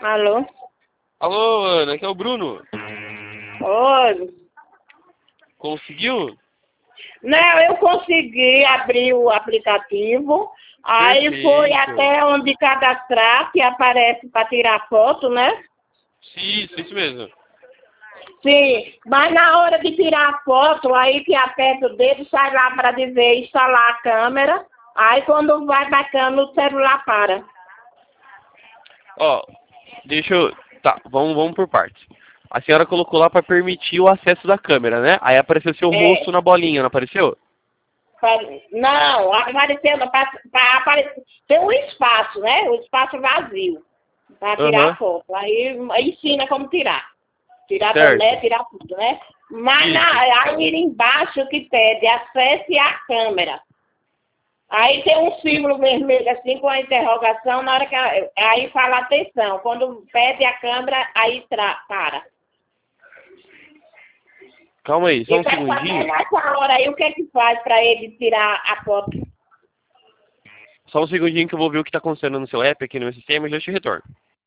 Alô? Alô, Ana, aqui é o Bruno. Oi. Conseguiu? Não, eu consegui abrir o aplicativo, aí foi Perfeito. até onde cadastrar, que aparece para tirar foto, né? Isso mesmo. Sim, mas na hora de tirar a foto, aí que aperta o dedo, sai lá para dizer instalar a câmera, aí quando vai bacana o celular para. Ó, deixa eu... Tá, vamos por partes. A senhora colocou lá para permitir o acesso da câmera, né? Aí apareceu seu É. rosto na bolinha, não apareceu? Não, apareceu, aparecer, tem um espaço, né? Um espaço vazio para tirar a Aham, foto. Aí ensina como tirar. Tirar boné, certo. tirar tudo, né? Mas Isso. aí embaixo que pede acesse a câmera. Aí tem um símbolo vermelho assim com a interrogação, na hora que aí fala atenção. Quando pede a câmera, aí para. Calma aí, só Eu um quero saber segundinho. nessa hora aí o que é que faz para ele tirar a foto. Só um segundinho que eu vou ver o que está acontecendo no seu app aqui no meu sistema e já te retorno.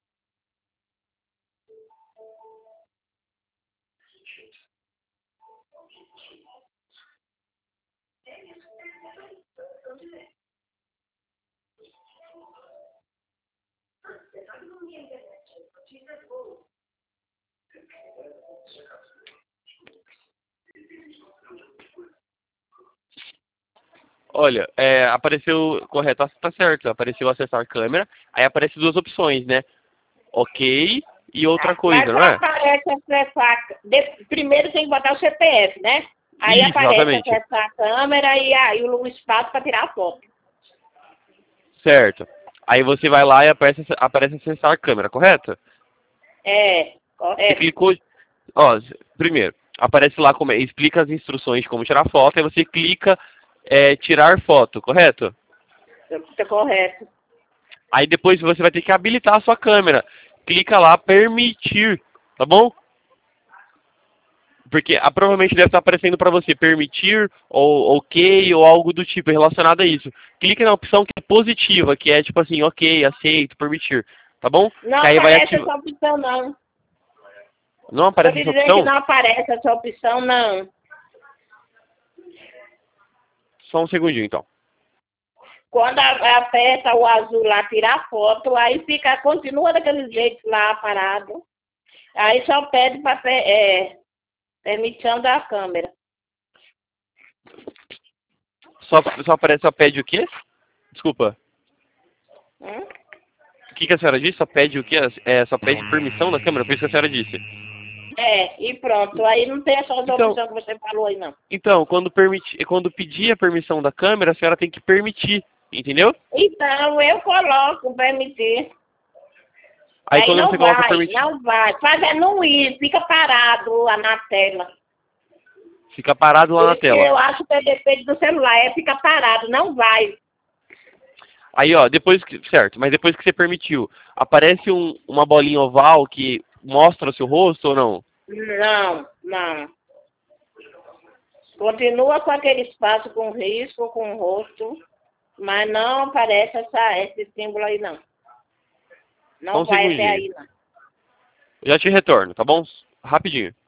Olha, apareceu, correto, tá certo, apareceu acessar a câmera, aí aparece duas opções, né? Ok e outra Mas coisa, não só é? aparece acessar. Primeiro tem que botar o CPF, né? Aí Isso, aparece exatamente. acessar a câmera e aí o espaço para tirar a foto. Certo. Aí você vai lá e aparece acessar a câmera, correto? É, Você correto. clicou, ó, primeiro, aparece lá como explica as instruções de como tirar foto, aí você clica tirar foto, correto? Tá correto. Aí depois você vai ter que habilitar a sua câmera. Clica lá, permitir, tá bom? Porque provavelmente deve estar aparecendo para você permitir, ou ok, ou algo do tipo relacionado a isso. Clique na opção que é positiva, que é tipo assim, ok, aceito, permitir, tá bom? Não Que aí vai aparece ativar. essa opção, não. Não Estou aparece te essa dizendo que opção? não aparece essa opção, não. Só um segundinho então. Quando aperta o azul lá, tirar foto, aí fica, continua daquele jeito lá parado. Aí só pede para permissão da câmera. Só aparece, só pede o quê? Desculpa. Hum? O que a senhora disse? Só pede o quê? Só pede permissão da câmera? Foi isso que a senhora disse. E pronto. Aí não tem essa outra Então, opção que você falou aí, não. então quando pedir a permissão da câmera, a senhora tem que permitir, entendeu? Então, eu coloco permitir. Aí Aí quando você não coloca vai, permitir, não vai. Fazendo isso, fica parado lá na tela. fica parado lá Por na isso que tela. eu acho que é defeito do celular, fica parado, não vai. Aí, ó, certo, mas depois que você permitiu, aparece uma bolinha oval que mostra o seu rosto ou não? Não, não. Continua com aquele espaço com risco, com rosto, mas não aparece esse símbolo aí, não. Só Não um vai até segundinho. aí, não. Já te retorno, tá bom? Rapidinho.